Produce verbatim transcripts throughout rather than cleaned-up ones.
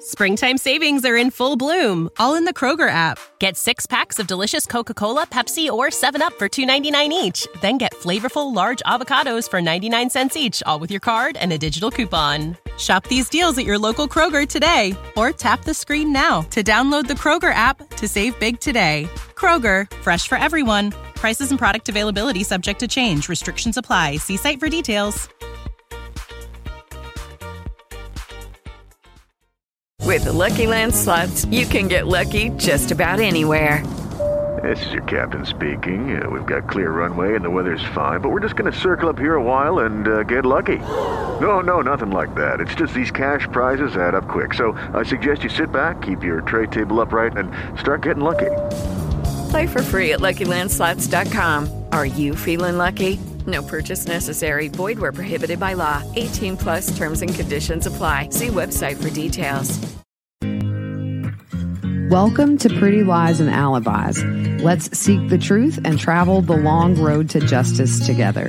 Springtime savings are in full bloom, all in the Kroger app. Get six packs of delicious Coca-Cola, Pepsi, or seven up for two ninety-nine each. Then get flavorful large avocados for ninety-nine cents each, all with your card and a digital coupon. Shop these deals at your local Kroger today, or tap the screen now to download the Kroger app to save big today. Kroger, fresh for everyone. Prices and product availability subject to change. Restrictions apply. See site for details. With the Lucky Land Slots, you can get lucky just about anywhere. This is your captain speaking. Uh, we've got clear runway and the weather's fine, but we're just going to circle up here a while and uh, get lucky. No, no, nothing like that. It's just these cash prizes add up quick. So I suggest you sit back, keep your tray table upright, and start getting lucky. Play for free at Lucky Land Slots dot com. Are you feeling lucky? No purchase necessary. Void where prohibited by law. eighteen plus terms and conditions apply. See website for details. Welcome to Pretty Lies and Alibis. Let's seek the truth and travel the long road to justice together.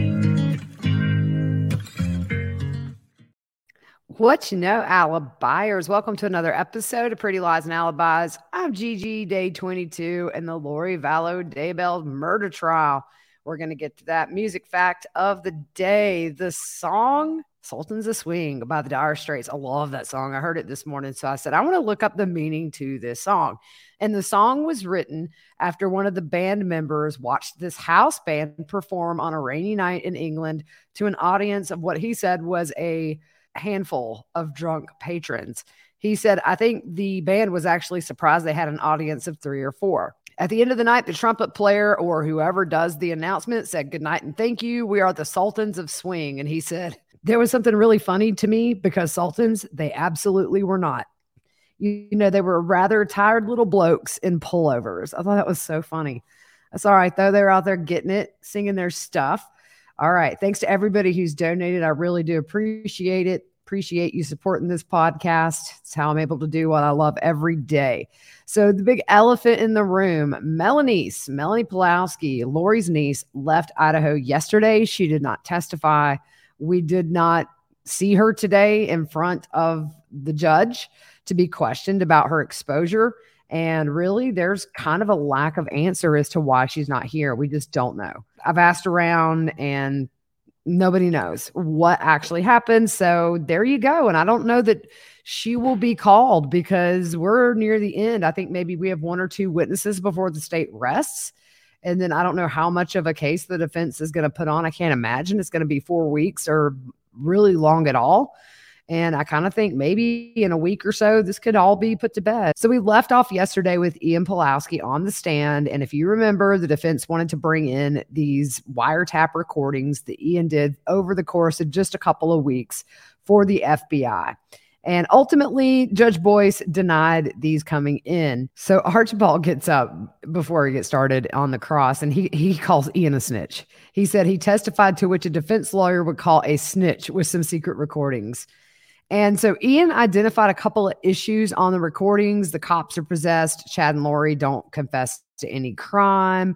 What you know, Alibis. Welcome to another episode of Pretty Lies and Alibis. I'm Gigi, day twenty-two, and the Lori Vallow Daybell murder trial. We're going to get to that music fact of the day. The song Sultans of Swing by the Dire Straits. I love that song. I heard it this morning, so I said, I want to look up the meaning to this song. And the song was written after one of the band members watched this house band perform on a rainy night in England to an audience of what he said was a handful of drunk patrons. He said, I think the band was actually surprised they had an audience of three or four. At the end of the night, the trumpet player or whoever does the announcement said, good night and thank you. We are the Sultans of Swing. And he said, there was something really funny to me because Sultans, they absolutely were not. You, you know, they were rather tired little blokes in pullovers. I thought that was so funny. That's all right, though. They're out there getting it, singing their stuff. All right. Thanks to everybody who's donated. I really do appreciate it. Appreciate you supporting this podcast. It's how I'm able to do what I love every day. So the big elephant in the room, Melanice, Melanie Pulowski, Lori's niece, left Idaho yesterday. She did not testify. We did not see her today in front of the judge to be questioned about her exposure. And really, there's kind of a lack of answer as to why she's not here. We just don't know. I've asked around and nobody knows what actually happened. So there you go. And I don't know that she will be called because we're near the end. I think maybe we have one or two witnesses before the state rests. And then I don't know how much of a case the defense is going to put on. I can't imagine it's going to be four weeks or really long at all. And I kind of think maybe in a week or so, this could all be put to bed. So we left off yesterday with Ian Pulowski on the stand. And if you remember, the defense wanted to bring in these wiretap recordings that Ian did over the course of just a couple of weeks for the F B I. And ultimately, Judge Boyce denied these coming in. So Archibald gets up before he gets started on the cross, and he, he calls Ian a snitch. He said he testified to which a defense lawyer would call a snitch with some secret recordings. And so Ian identified a couple of issues on the recordings. The cops are possessed. Chad and Lori don't confess to any crime.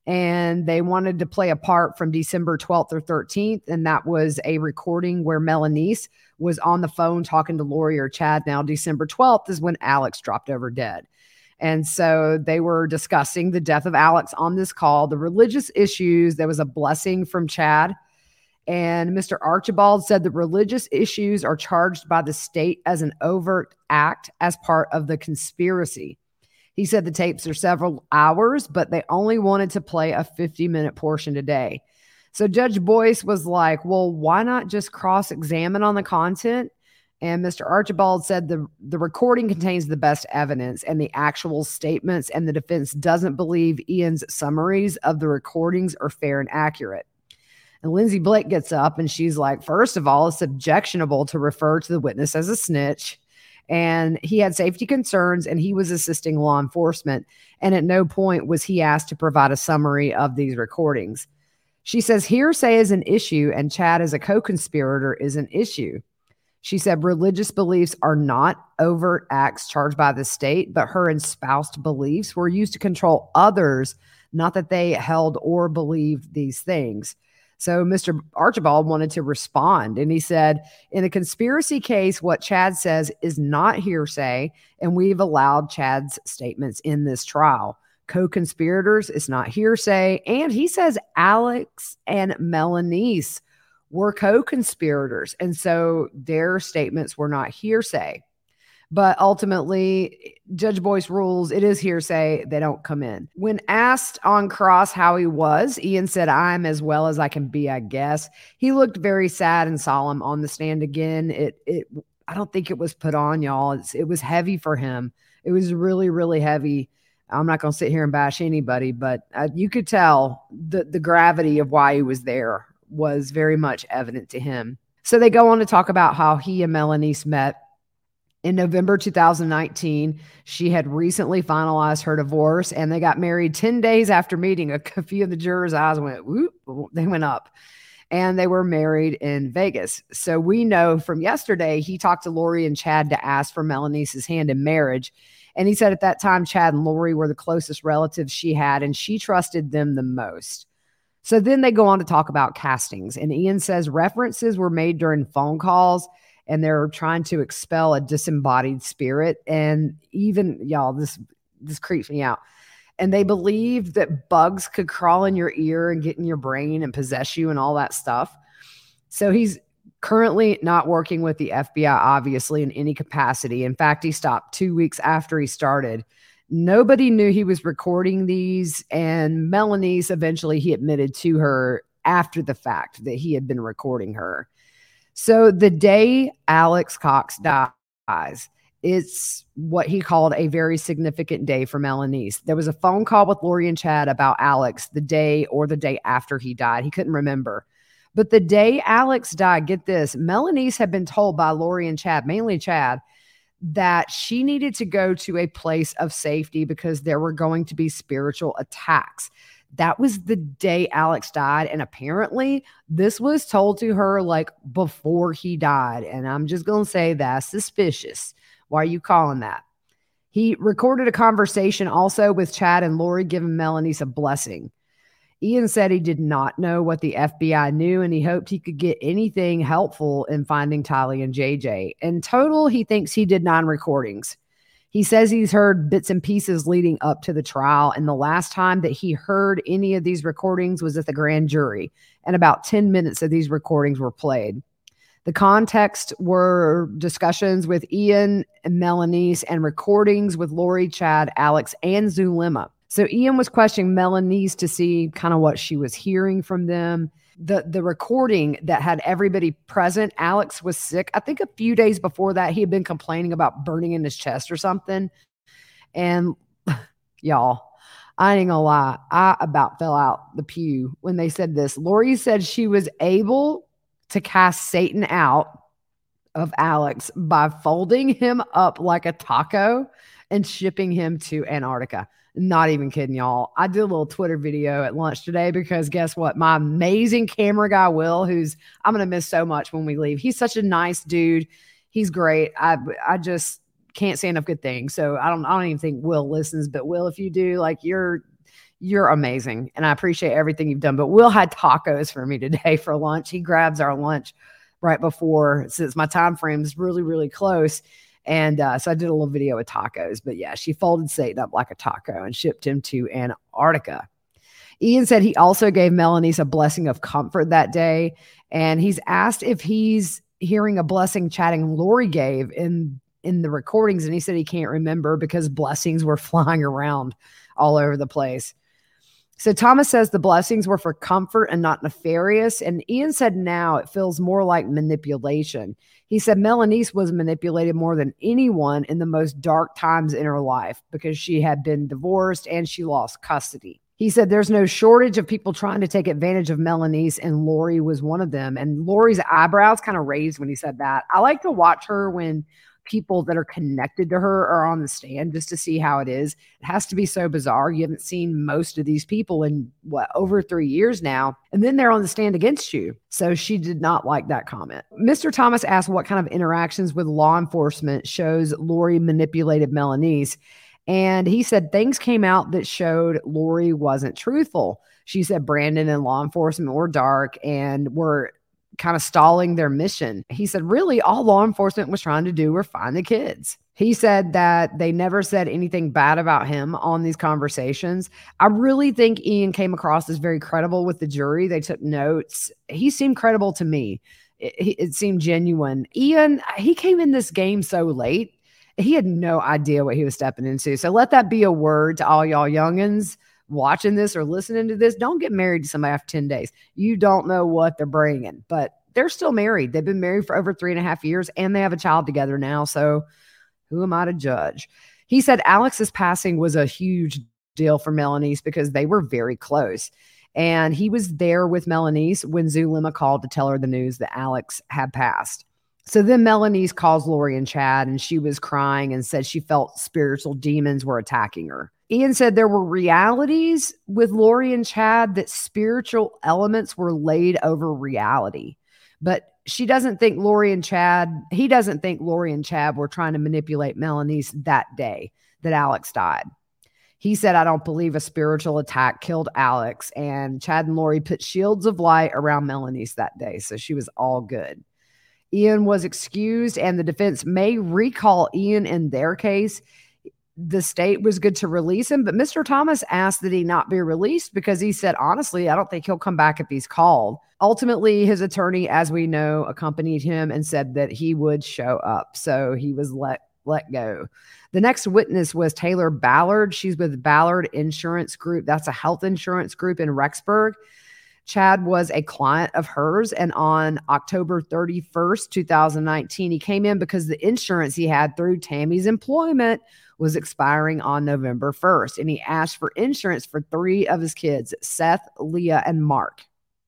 And they wanted to play a part from December twelfth or thirteenth. And that was a recording where Melanice was on the phone talking to Lori or Chad. Now, December twelfth is when Alex dropped over dead. And so they were discussing the death of Alex on this call, the religious issues. There was a blessing from Chad. And Mister Archibald said the religious issues are charged by the state as an overt act as part of the conspiracy. He said the tapes are several hours, but they only wanted to play a fifty-minute portion today. So Judge Boyce was like, well, why not just cross-examine on the content? And Mister Archibald said the, the recording contains the best evidence and the actual statements, and the defense doesn't believe Ian's summaries of the recordings are fair and accurate. And Lindsay Blake gets up and she's like, first of all, it's objectionable to refer to the witness as a snitch. And he had safety concerns and he was assisting law enforcement. And at no point was he asked to provide a summary of these recordings. She says hearsay is an issue and Chad as a co-conspirator is an issue. She said religious beliefs are not overt acts charged by the state, but her espoused beliefs were used to control others, not that they held or believed these things. So Mister Archibald wanted to respond, and he said, in a conspiracy case, what Chad says is not hearsay, and we've allowed Chad's statements in this trial. Co-conspirators is not hearsay, and he says Alex and Melanice were co-conspirators, and so their statements were not hearsay. But ultimately, Judge Boyce rules it is hearsay. They don't come in. When asked on cross how he was, Ian said, I'm as well as I can be, I guess. He looked very sad and solemn on the stand again. It, it, I don't think it was put on, y'all. It's, it was heavy for him. It was really, really heavy. I'm not going to sit here and bash anybody, but uh, you could tell the, the gravity of why he was there was very much evident to him. So they go on to talk about how he and Melanice met. In November two thousand nineteen, she had recently finalized her divorce, and they got married ten days after meeting. A few of the jurors' eyes went, whoop, they went up, and they were married in Vegas. So we know from yesterday, he talked to Lori and Chad to ask for Melanice's hand in marriage. And he said at that time, Chad and Lori were the closest relatives she had, and she trusted them the most. So then they go on to talk about castings. And Ian says references were made during phone calls, and they're trying to expel a disembodied spirit. And even, y'all, this this creeps me out. And they believed that bugs could crawl in your ear and get in your brain and possess you and all that stuff. So he's currently not working with the F B I, obviously, in any capacity. In fact, he stopped two weeks after he started. Nobody knew he was recording these. And Melanice, eventually, he admitted to her after the fact that he had been recording her. So the day Alex Cox dies, it's what he called a very significant day for Melanice. There was a phone call with Lori and Chad about Alex the day or the day after he died. He couldn't remember. But the day Alex died, get this, Melanice had been told by Lori and Chad, mainly Chad, that she needed to go to a place of safety because there were going to be spiritual attacks. That was the day Alex died. And apparently this was told to her like before he died. And I'm just going to say that's suspicious. Why are you calling that? He recorded a conversation also with Chad and Lori giving Melanice a blessing. Ian said he did not know what the F B I knew, and he hoped he could get anything helpful in finding Tylee and J J. In total, he thinks he did nine recordings. He says he's heard bits and pieces leading up to the trial, and the last time that he heard any of these recordings was at the grand jury, and about ten minutes of these recordings were played. The context were discussions with Ian and Melanice and recordings with Lori, Chad, Alex, and Zulema. So Ian was questioning Melanice to see kind of what she was hearing from them. The, the recording that had everybody present, Alex was sick. I think a few days before that, he had been complaining about burning in his chest or something. And y'all, I ain't gonna lie, I about fell out the pew when they said this. Lori said she was able to cast Satan out of Alex by folding him up like a taco and shipping him to Antarctica. Not even kidding, y'all. I did a little Twitter video at lunch today because guess what? My amazing camera guy, Will, who's I'm going to miss so much when we leave. He's such a nice dude. He's great. I I just can't say enough good things. So I don't I don't even think Will listens, but Will, if you do, like you're you're amazing. And I appreciate everything you've done. But Will had tacos for me today for lunch. He grabs our lunch right before, since my time frame is really, really close. And uh, so I did a little video with tacos. But yeah, she folded Satan up like a taco and shipped him to Antarctica. Ian said he also gave Melanice a blessing of comfort that day. And he's asked if he's hearing a blessing chatting Lori gave in, in the recordings. And he said he can't remember because blessings were flying around all over the place. So Thomas says the blessings were for comfort and not nefarious. And Ian said now it feels more like manipulation. He said Melanice was manipulated more than anyone in the most dark times in her life because she had been divorced and she lost custody. He said there's no shortage of people trying to take advantage of Melanice, and Lori was one of them. And Lori's eyebrows kind of raised when he said that. I like to watch her when people that are connected to her are on the stand just to see how it is. It has to be so bizarre. You haven't seen most of these people in what, over three years now. And then they're on the stand against you. So she did not like that comment. Mister Thomas asked what kind of interactions with law enforcement shows Lori manipulated Melanice. And he said things came out that showed Lori wasn't truthful. She said Brandon and law enforcement were dark and were kind of stalling their mission. He said, really, all law enforcement was trying to do were find the kids. He said that they never said anything bad about him on these conversations. I really think Ian came across as very credible with the jury. They took notes. He seemed credible to me. It, it seemed genuine. Ian, he came in this game so late. He had no idea what he was stepping into. So let that be a word to all y'all youngins watching this or listening to this. Don't get married to somebody after ten days. You don't know what they're bringing, but they're still married. They've been married for over three and a half years and they have a child together now. So who am I to judge? He said Alex's passing was a huge deal for Melanice because they were very close. And he was there with Melanice when Zulema called to tell her the news that Alex had passed. So then Melanice calls Lori and Chad, and she was crying and said she felt spiritual demons were attacking her. Ian said there were realities with Lori and Chad that spiritual elements were laid over reality. But she doesn't think Lori and Chad, he doesn't think Lori and Chad were trying to manipulate Melanice that day that Alex died. He said, I don't believe a spiritual attack killed Alex. And Chad and Lori put shields of light around Melanice that day. So she was all good. Ian was excused and the defense may recall Ian in their case. The state was good to release him, but Mister Thomas asked that he not be released because he said, honestly, I don't think he'll come back if he's called. Ultimately, his attorney, as we know, accompanied him and said that he would show up. So he was let let go. The next witness was Taylor Ballard. She's with Ballard Insurance Group. That's a health insurance group in Rexburg. Chad was a client of hers, and on October thirty-first, twenty nineteen, he came in because the insurance he had through Tammy's employment was expiring on November first, and he asked for insurance for three of his kids, Seth, Leah, and Mark.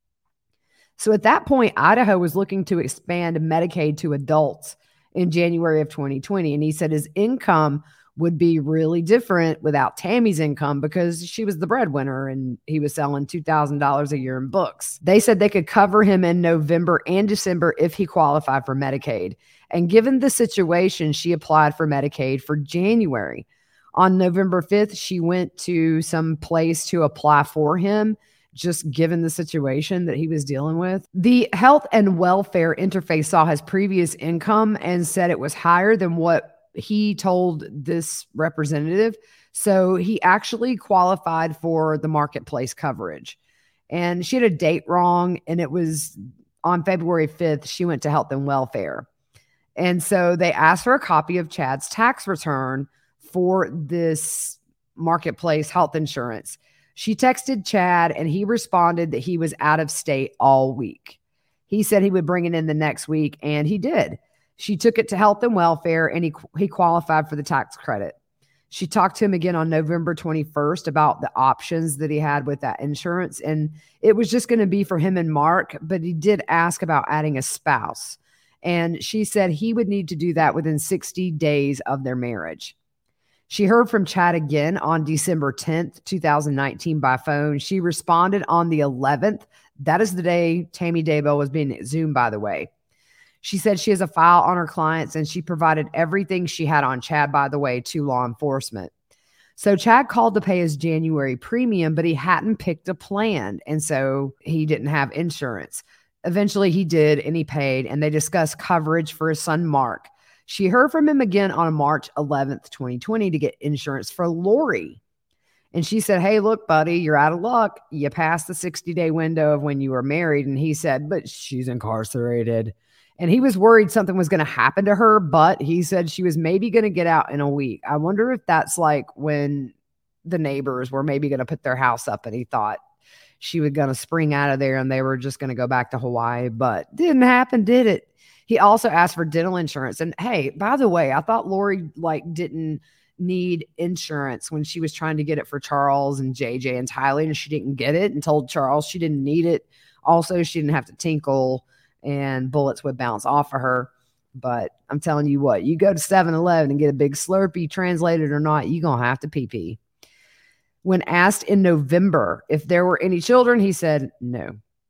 So at that point, Idaho was looking to expand Medicaid to adults in January of twenty twenty, and he said his income would be really different without Tammy's income because she was the breadwinner and he was selling two thousand dollars a year in books. They said they could cover him in November and December if he qualified for Medicaid. And given the situation, she applied for Medicaid for January. On November fifth, she went to some place to apply for him, just given the situation that he was dealing with. The Health and Welfare Interface saw his previous income and said it was higher than what he told this representative. So he actually qualified for the marketplace coverage. And she had a date wrong, and it was on February fifth, she went to Health and Welfare. And so they asked for a copy of Chad's tax return for this marketplace health insurance. She texted Chad, and he responded that he was out of state all week. He said he would bring it in the next week, and he did. She took it to Health and Welfare, and he, he qualified for the tax credit. She talked to him again on November twenty-first about the options that he had with that insurance, and it was just going to be for him and Mark, but he did ask about adding a spouse. And she said he would need to do that within sixty days of their marriage. She heard from Chad again on December tenth, twenty nineteen by phone. She responded on the eleventh. That is the day Tammy Daybell was being Zoomed, by the way. She said she has a file on her clients, and she provided everything she had on Chad, by the way, to law enforcement. So Chad called to pay his January premium, but he hadn't picked a plan, and so he didn't have insurance. Eventually he did, and he paid, and they discussed coverage for his son, Mark. She heard from him again on March eleventh, twenty twenty to get insurance for Lori. And she said, hey, look, buddy, you're out of luck. You passed the sixty-day window of when you were married. And he said, but she's incarcerated. And he was worried something was going to happen to her, but he said she was maybe going to get out in a week. I wonder if that's like when the neighbors were maybe going to put their house up and he thought she was going to spring out of there and they were just going to go back to Hawaii, but didn't happen, did it? He also asked for dental insurance. And hey, by the way, I thought Lori like didn't need insurance when she was trying to get it for Charles and J J and Tyler, and she didn't get it and told Charles she didn't need it. Also, she didn't have to tinkle and bullets would bounce off of her. But I'm telling you what, you go to seven eleven and get a big Slurpee, translated or not, you're going to have to pee-pee. When asked in November if there were any children, he said no.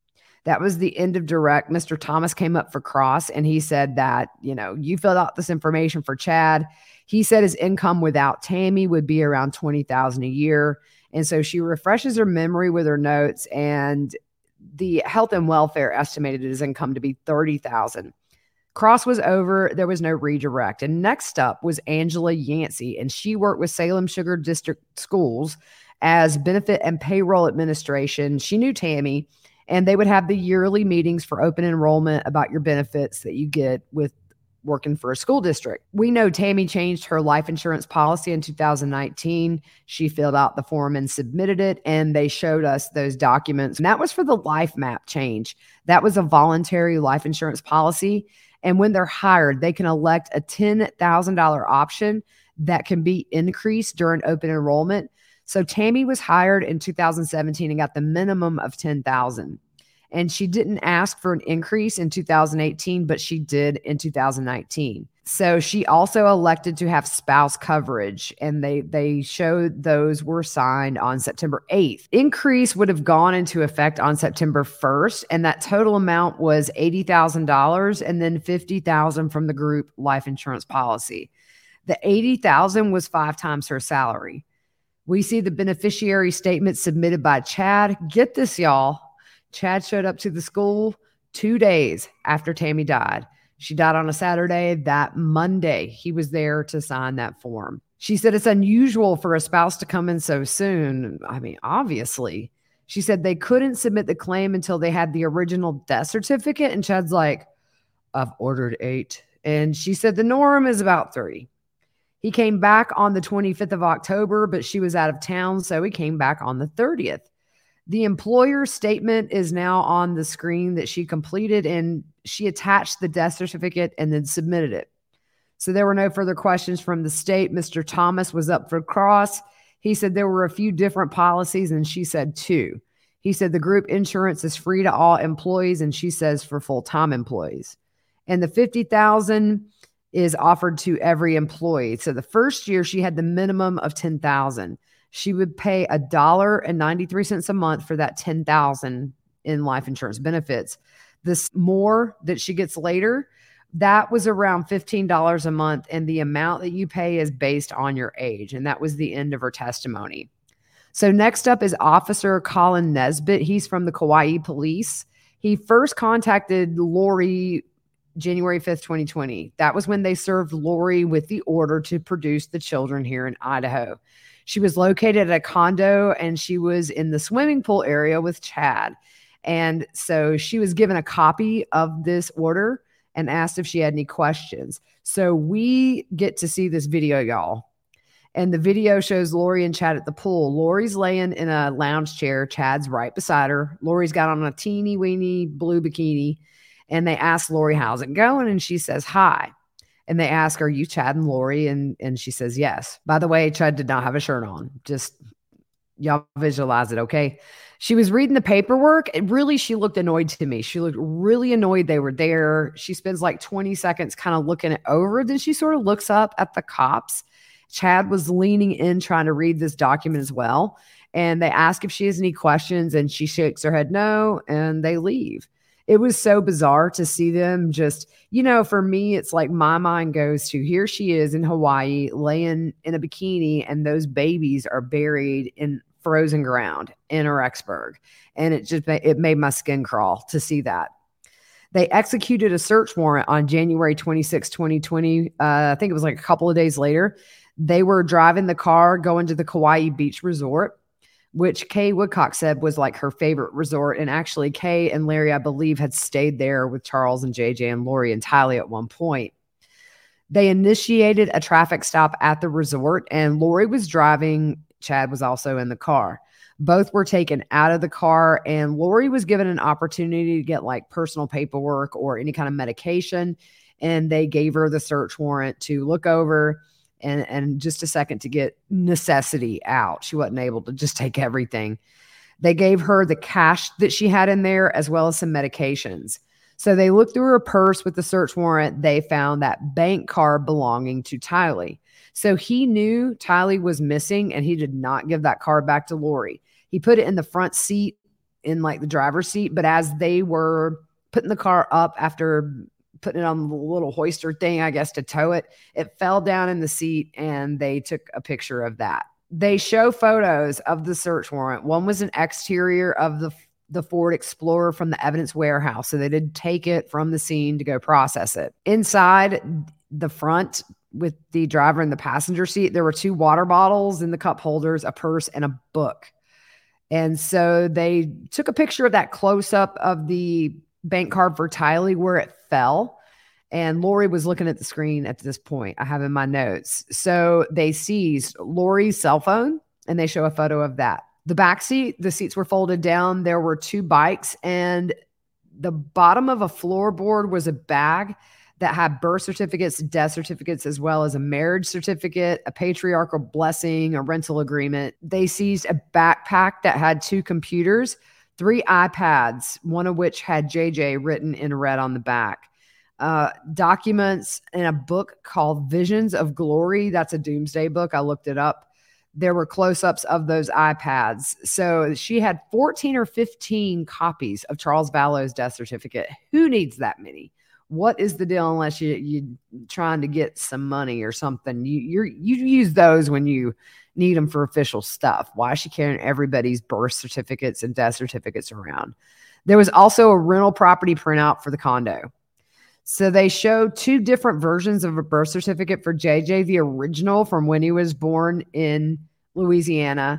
That was the end of direct. Mister Thomas came up for cross and he said that, you know, you filled out this information for Chad. He said his income without Tammy would be around twenty thousand dollars a year. And so she refreshes her memory with her notes, and the health and welfare estimated his income to be thirty thousand dollars. Cross was over. There was no redirect. And next up was Angela Yancey, and she worked with Salem Sugar District Schools as benefit and payroll administration. She knew Tammy, and they would have the yearly meetings for open enrollment about your benefits that you get with working for a school district. We know Tammy changed her life insurance policy in two thousand nineteen. She filled out the form and submitted it, and they showed us those documents. And that was for the life map change. That was a voluntary life insurance policy. And when they're hired, they can elect a ten thousand dollars option that can be increased during open enrollment. So Tammy was hired in two thousand seventeen and got the minimum of ten thousand dollars. And she didn't ask for an increase in two thousand eighteen, but she did in two thousand nineteen. So she also elected to have spouse coverage, and they they showed those were signed on September eighth. Increase would have gone into effect on September first, and that total amount was eighty thousand dollars and then fifty thousand dollars from the group life insurance policy. The eighty thousand dollars was five times her salary. We see the beneficiary statement submitted by Chad. Get this, y'all. Chad showed up to the school two days after Tammy died. She died on a Saturday. That Monday, he was there to sign that form. She said it's unusual for a spouse to come in so soon. I mean, obviously. She said they couldn't submit the claim until they had the original death certificate. And Chad's like, I've ordered eight. And she said the norm is about three. He came back on the twenty-fifth of October, but she was out of town, so he came back on the thirtieth. The employer statement is now on the screen that she completed, and she attached the death certificate and then submitted it. So there were no further questions from the state. Mister Thomas was up for cross. He said there were a few different policies, and she said two. He said the group insurance is free to all employees, and she says for full-time employees. And the fifty thousand dollars is offered to every employee. So the first year she had the minimum of ten thousand dollars. She would pay a dollar and ninety-three cents a month for that ten thousand dollars in life insurance benefits. This more that she gets later, that was around fifteen dollars a month. And the amount that you pay is based on your age. And that was the end of her testimony. So next up is Officer Colin Nesbitt. He's from the Kauai Police. He first contacted Lori January fifth, twenty twenty. That was when they served Lori with the order to produce the children here in Idaho. She was located at a condo, and she was in the swimming pool area with Chad. And so she was given a copy of this order and asked if she had any questions. So we get to see this video, y'all. And the video shows Lori and Chad at the pool. Lori's laying in a lounge chair. Chad's right beside her. Lori's got on a teeny weeny blue bikini. And they ask Lori, how's it going? And she says, hi. And they ask, are you Chad and Lori? And, and she says, yes. By the way, Chad did not have a shirt on. Just y'all visualize it, okay? She was reading the paperwork. And really, she looked annoyed to me. She looked really annoyed they were there. She spends like twenty seconds kind of looking it over. Then she sort of looks up at the cops. Chad was leaning in trying to read this document as well. And they ask if she has any questions, and she shakes her head no, and they leave. It was so bizarre to see them just, you know, for me, it's like my mind goes to here she is in Hawaii laying in a bikini, and those babies are buried in frozen ground in Rexburg. And it just, it made my skin crawl to see that. They executed a search warrant on January twenty-sixth, twenty twenty. Uh, I think it was like a couple of days later. They were driving the car going to the Kauai Beach Resort, which Kay Woodcock said was like her favorite resort. And actually, Kay and Larry, I believe, had stayed there with Charles and J J and Lori and Tylee at one point. They initiated a traffic stop at the resort, and Lori was driving. Chad was also in the car. Both were taken out of the car, and Lori was given an opportunity to get like personal paperwork or any kind of medication. And they gave her the search warrant to look over and, and just a second to get necessity out. She wasn't able to just take everything. They gave her the cash that she had in there as well as some medications. So they looked through her purse with the search warrant. They found that bank card belonging to Tylee. So he knew Tylee was missing, and he did not give that card back to Lori. He put it in the front seat in like the driver's seat. But as they were putting the car up after putting it on the little hoister thing, I guess, to tow it, it fell down in the seat, and they took a picture of that. They show photos of the search warrant. One was an exterior of the the Ford Explorer from the evidence warehouse. So they did take it from the scene to go process it. Inside the front with the driver in the passenger seat, there were two water bottles in the cup holders, a purse, and a book. And so they took a picture of that close-up of the bank card for Tylee where it fell. And Lori was looking at the screen at this point. I have in my notes. So they seized Lori's cell phone, and they show a photo of that. The back seat, the seats were folded down. There were two bikes, and the bottom of a floorboard was a bag that had birth certificates, death certificates, as well as a marriage certificate, a patriarchal blessing, a rental agreement. They seized a backpack that had two computers, three iPads, one of which had J J written in red on the back. Uh, documents and a book called Visions of Glory. That's a doomsday book. I looked it up. There were close-ups of those iPads. So she had fourteen or fifteen copies of Charles Vallow's death certificate. Who needs that many? What is the deal unless you, you're trying to get some money or something? You you're, you use those when you need them for official stuff. Why is she carrying everybody's birth certificates and death certificates around? There was also a rental property printout for the condo. So they showed two different versions of a birth certificate for J J, the original from when he was born in Louisiana,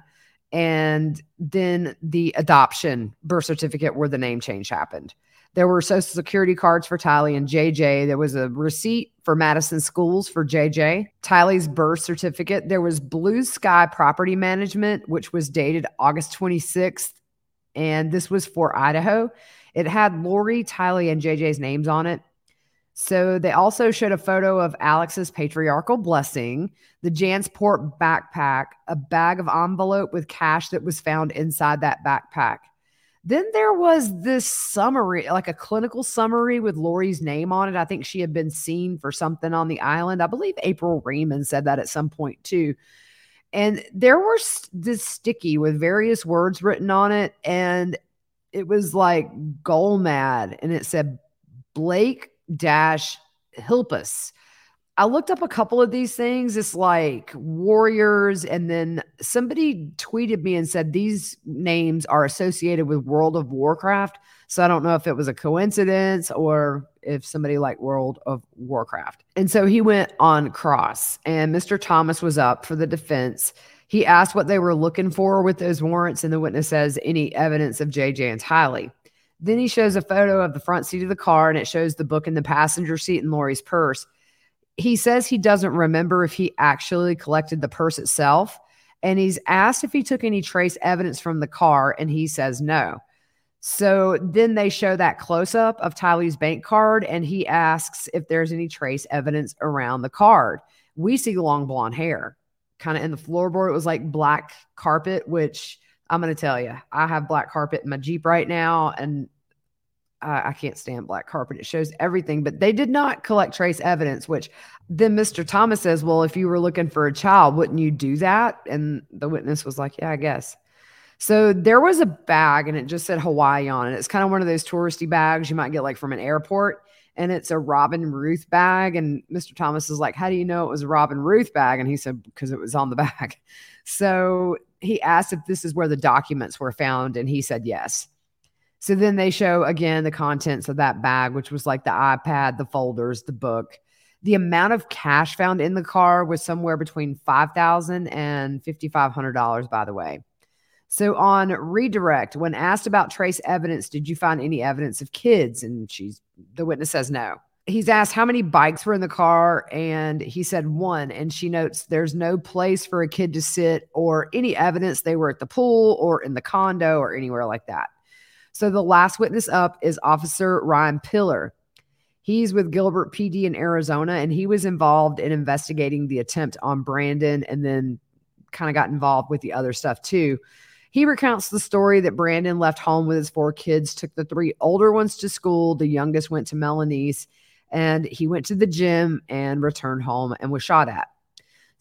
and then the adoption birth certificate where the name change happened. There were social security cards for Tylee and J J. There was a receipt for Madison Schools for J J. Tylee's birth certificate. There was Blue Sky Property Management, which was dated August twenty-sixth, and this was for Idaho. It had Lori, Tylee, and J J's names on it. So they also showed a photo of Alex's patriarchal blessing, the Jansport backpack, a bag of envelope with cash that was found inside that backpack. Then there was this summary, like a clinical summary with Lori's name on it. I think she had been seen for something on the island. I believe April Reman said that at some point too. And there was this sticky with various words written on it. And it was like goal mad. And it said Blake dash Hilpus. I looked up a couple of these things. It's like warriors. And then somebody tweeted me and said these names are associated with World of Warcraft. So I don't know if it was a coincidence or if somebody liked World of Warcraft. And so he went on cross, and Mister Thomas was up for the defense. He asked what they were looking for with those warrants. And the witness says any evidence of J J and Tylee. Then he shows a photo of the front seat of the car, and it shows the book in the passenger seat and Lori's purse. He says he doesn't remember if he actually collected the purse itself, and he's asked if he took any trace evidence from the car, and he says no. So then they show that close-up of Tylee's bank card, and he asks if there's any trace evidence around the card. We see long blonde hair. Kind of in the floorboard, it was like black carpet, which I'm going to tell you, I have black carpet in my Jeep right now, and I, I can't stand black carpet. It shows everything, but they did not collect trace evidence, which then Mister Thomas says, well, if you were looking for a child, wouldn't you do that? And the witness was like, yeah, I guess. So there was a bag, and it just said Hawaii on it. It's kind of one of those touristy bags you might get like from an airport, and it's a Robin Ruth bag. And Mister Thomas is like, how do you know it was a Robin Ruth bag? And he said, because it was on the bag. So he asked if this is where the documents were found, and he said yes. So then they show again the contents of that bag, which was like the iPad, the folders, the book. The amount of cash found in the car was somewhere between five thousand dollars and five thousand five hundred dollars, by the way. So on redirect, when asked about trace evidence, did you find any evidence of kids? And she's the witness says no. He's asked how many bikes were in the car, and he said one. And she notes there's no place for a kid to sit or any evidence they were at the pool or in the condo or anywhere like that. So the last witness up is Officer Ryan Pillar. He's with Gilbert P D in Arizona, and he was involved in investigating the attempt on Brandon and then kind of got involved with the other stuff too. He recounts the story that Brandon left home with his four kids, took the three older ones to school. The youngest went to Melanese, and he went to the gym and returned home and was shot at.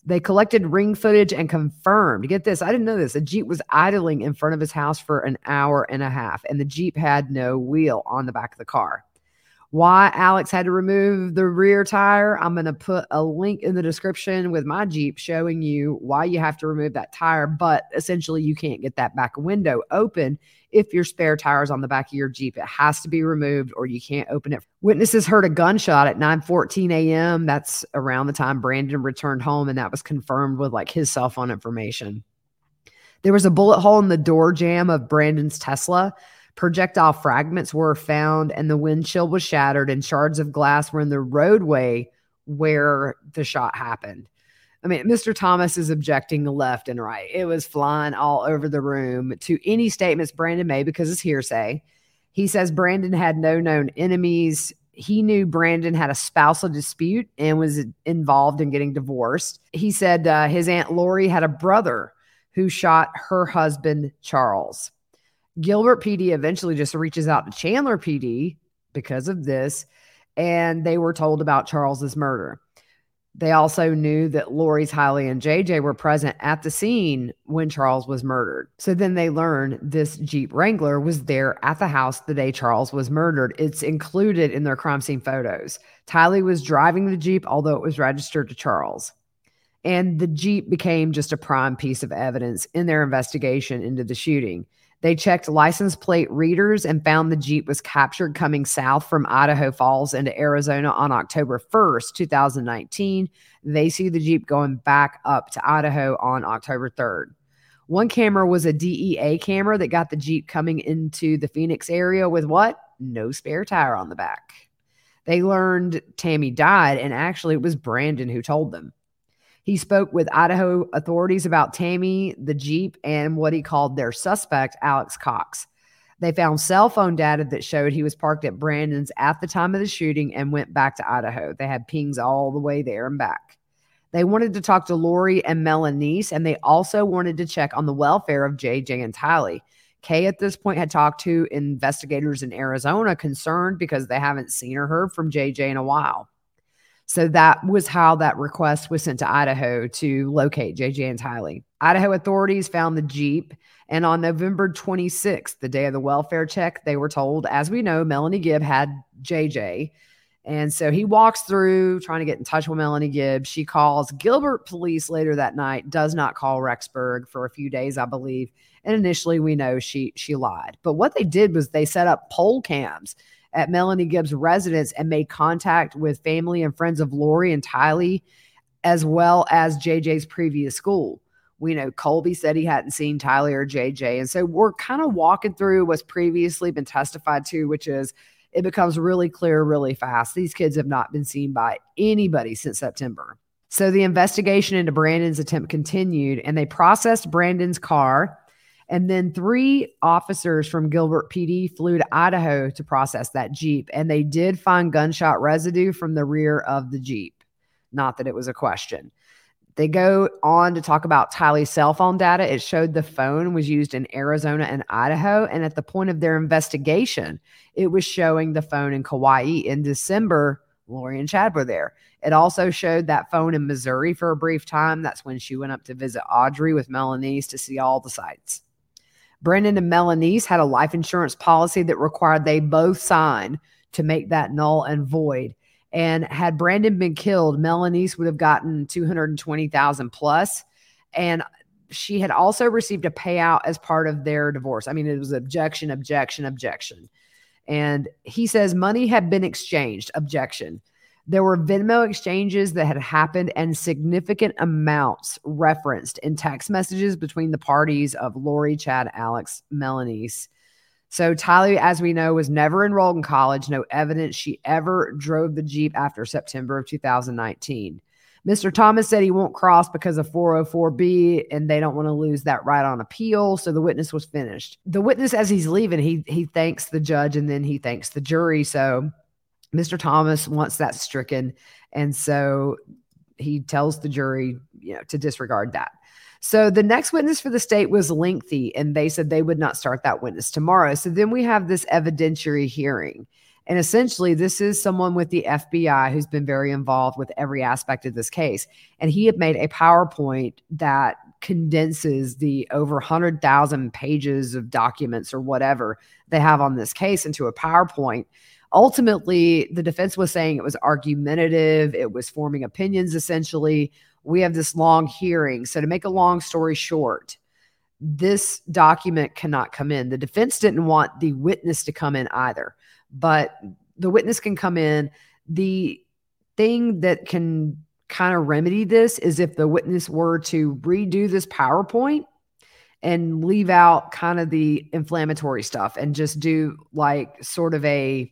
They collected ring footage and confirmed, get this, I didn't know this, a Jeep was idling in front of his house for an hour and a half, and the Jeep had no wheel on the back of the car. Why Alex had to remove the rear tire, I'm going to put a link in the description with my Jeep showing you why you have to remove that tire, but essentially you can't get that back window open if your spare tire is on the back of your Jeep. It has to be removed or you can't open it. Witnesses heard a gunshot at nine fourteen a.m. That's around the time Brandon returned home, and that was confirmed with like his cell phone information. There was a bullet hole in the door jamb of Brandon's Tesla. Projectile fragments were found and the windshield was shattered, and shards of glass were in the roadway where the shot happened. I mean, Mister Thomas is objecting left and right. It was flying all over the room to any statements Brandon made because it's hearsay. He says Brandon had no known enemies. He knew Brandon had a spousal dispute and was involved in getting divorced. He said uh, his Aunt Lori had a brother who shot her husband, Charles. Gilbert P D eventually just reaches out to Chandler P D because of this, and they were told about Charles's murder. They also knew that Lori, Tylee, and J J were present at the scene when Charles was murdered. So then they learned this Jeep Wrangler was there at the house the day Charles was murdered. It's included in their crime scene photos. Tylee was driving the Jeep, although it was registered to Charles. And the Jeep became just a prime piece of evidence in their investigation into the shooting. They checked license plate readers and found the Jeep was captured coming south from Idaho Falls into Arizona on October first, two thousand nineteen. They see the Jeep going back up to Idaho on October third. One camera was a D E A camera that got the Jeep coming into the Phoenix area with what? No spare tire on the back. They learned Tammy died, and actually it was Brandon who told them. He spoke with Idaho authorities about Tammy, the Jeep, and what he called their suspect, Alex Cox. They found cell phone data that showed he was parked at Brandon's at the time of the shooting and went back to Idaho. They had pings all the way there and back. They wanted to talk to Lori and Melanice, and they also wanted to check on the welfare of J J and Tylee. Kay at this point had talked to investigators in Arizona concerned because they haven't seen or heard from J J in a while. So that was how that request was sent to Idaho to locate J J and Tylee. Idaho authorities found the Jeep, and on November twenty-sixth, the day of the welfare check, they were told, as we know, Melanie Gibb had J J. And so he walks through trying to get in touch with Melanie Gibb. She calls Gilbert police later that night, does not call Rexburg for a few days, I believe. And initially we know she she lied. But what they did was they set up pole cams at Melanie Gibb's residence and made contact with family and friends of Lori and Tylee, as well as J J's previous school. We know Colby said he hadn't seen Tylee or J J. And so we're kind of walking through what's previously been testified to, which is it becomes really clear really fast. These kids have not been seen by anybody since September. So the investigation into Brandon's attempt continued, and they processed Brandon's car. And then three officers from Gilbert P D flew to Idaho to process that Jeep. And they did find gunshot residue from the rear of the Jeep. Not that it was a question. They go on to talk about Tylee's cell phone data. It showed the phone was used in Arizona and Idaho. And at the point of their investigation, it was showing the phone in Kauai. In December, Lori and Chad were there. It also showed that phone in Missouri for a brief time. That's when she went up to visit Audrey with Melanice to see all the sites. Brandon and Melanice had a life insurance policy that required they both sign to make that null and void. And had Brandon been killed, Melanice would have gotten two hundred twenty thousand dollars plus. And she had also received a payout as part of their divorce. I mean, it was objection, objection, objection. And he says money had been exchanged, objection. There were Venmo exchanges that had happened and significant amounts referenced in text messages between the parties of Lori, Chad, Alex, Melanice. So Tylee, as we know, was never enrolled in college. No evidence she ever drove the Jeep after September of two thousand nineteen. Mister Thomas said he won't cross because of four oh four B, and they don't want to lose that right on appeal. So the witness was finished. The witness, as he's leaving, he he thanks the judge and then he thanks the jury. So Mister Thomas wants that stricken. And so he tells the jury, you know, to disregard that. So the next witness for the state was lengthy, and they said they would not start that witness tomorrow. So then we have this evidentiary hearing. And essentially, this is someone with the F B I who's been very involved with every aspect of this case. And he had made a PowerPoint that condenses the over one hundred thousand pages of documents or whatever they have on this case into a PowerPoint. Ultimately, the defense was saying it was argumentative. It was forming opinions, essentially. We have this long hearing. So to make a long story short, this document cannot come in. The defense didn't want the witness to come in either, but the witness can come in. The thing that can kind of remedy this is if the witness were to redo this PowerPoint and leave out kind of the inflammatory stuff and just do like sort of a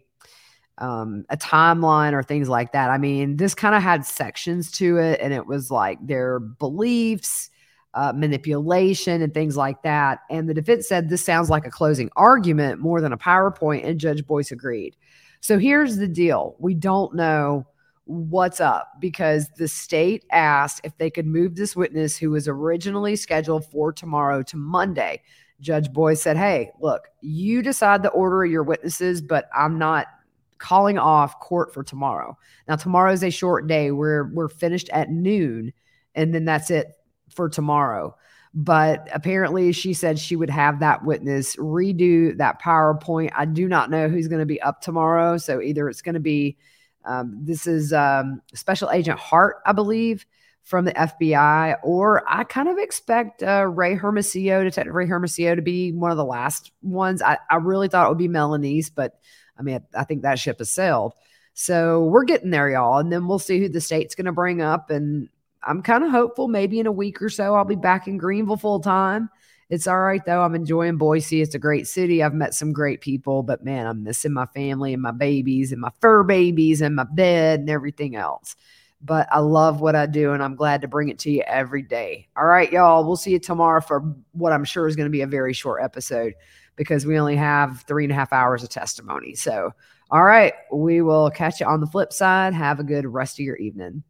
um, a timeline or things like that. I mean, this kind of had sections to it, and it was like their beliefs, uh, manipulation, and things like that. And the defense said this sounds like a closing argument more than a PowerPoint, and Judge Boyce agreed. So here's the deal. We don't know what's up because the state asked if they could move this witness who was originally scheduled for tomorrow to Monday. Judge Boyce said, hey, look, you decide the order of your witnesses, but I'm not calling off court for tomorrow. Now, tomorrow is a short day. We're, we're finished at noon, and then that's it for tomorrow. But apparently she said she would have that witness redo that PowerPoint. I do not know who's going to be up tomorrow. So either it's going to be, um, this is um, Special Agent Hart, I believe, from the F B I, or I kind of expect uh, Ray Hermosillo, Detective Ray Hermosillo, to be one of the last ones. I, I really thought it would be Melanice, but I mean, I, I think that ship has sailed. So we're getting there, y'all. And then we'll see who the state's going to bring up. And I'm kind of hopeful maybe in a week or so I'll be back in Greenville full time. It's all right, though. I'm enjoying Boise. It's a great city. I've met some great people, but man, I'm missing my family and my babies and my fur babies and my bed and everything else. But I love what I do, and I'm glad to bring it to you every day. All right, y'all. We'll see you tomorrow for what I'm sure is going to be a very short episode because we only have three and a half hours of testimony. So, all right, we will catch you on the flip side. Have a good rest of your evening.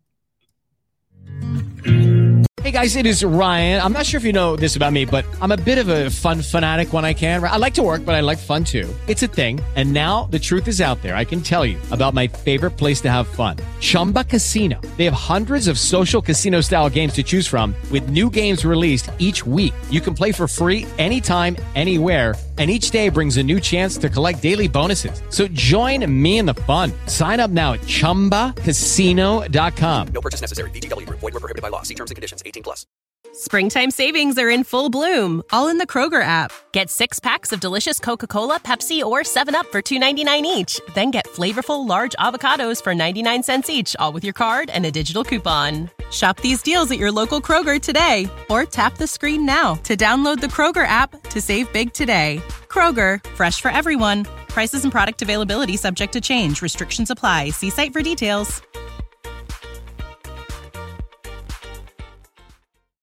Hey guys, it is Ryan. I'm not sure if you know this about me, but I'm a bit of a fun fanatic when I can. I like to work, but I like fun too. It's a thing. And now the truth is out there. I can tell you about my favorite place to have fun. Chumba Casino. They have hundreds of social casino style games to choose from with new games released each week. You can play for free anytime, anywhere. And each day brings a new chance to collect daily bonuses. So join me in the fun. Sign up now at chumba casino dot com. No purchase necessary. V G W Group. Void where prohibited by law. See terms and conditions. eighteen plus. Springtime savings are in full bloom, all in the Kroger app. Get six packs of delicious Coca-Cola, Pepsi, or seven up for two ninety-nine each. Then get flavorful large avocados for ninety-nine cents each, all with your card and a digital coupon. Shop these deals at your local Kroger today, or tap the screen now to download the Kroger app to save big today. Kroger, fresh for everyone. Prices and product availability subject to change. Restrictions apply. See site for details.